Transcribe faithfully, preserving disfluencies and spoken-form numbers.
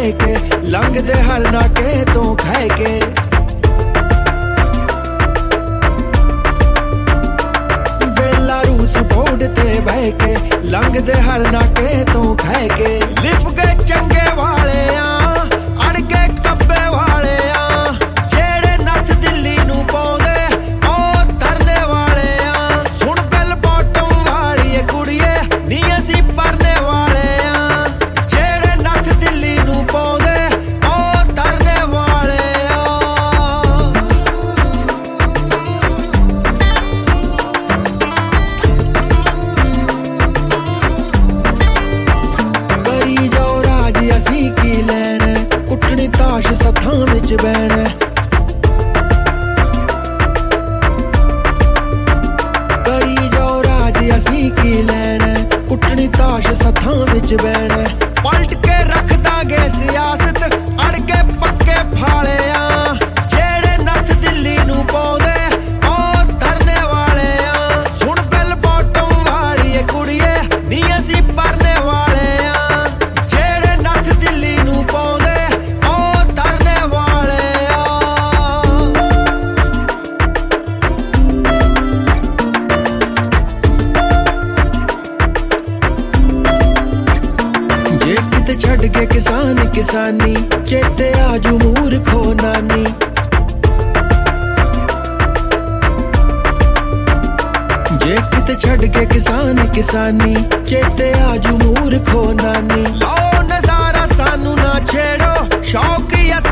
बह के लंघदे हर नाके तो खह के बेला रूस बोर्ड ते बह के लंघदे हर नाके तो खह के लिफ के चंगे वाले आ अड़ के कब्बे वाले आ जेड़े नथ दिल्ली नू पाउंदे ओ तरने वाले आ सुन बेल बॉटम वाली कुड़िए नी असी परने वाले आ जेड़े नथ दिल्ली नू पाउंदे ओ तरने वाले आ करी जाओ राज असी की लैना कुटनी ताश सत्थां विच बैणा करी जाओ राज असी की लैना कुटनी ताश सत्थां विच बैणा पलट के रख दांगे सियासत अड़ के पक्के फाले आ जेड़े नथ दिल्ली नू पाउंदे ओ तरने वाले आ सुन बेल बॉटम वाली कुड़िए नी असी परने वाले आ जेड़े नथ दिल्ली नू पाउंदे ओ तरने वाले आ जे किते छड़ के किसान किसानी चेते आजू मूर्खो नानी जे किते छड़ के किसान किसानी चेते आजू मूर्खो नानी लो नजारा सानू ना छेड़ो शौक या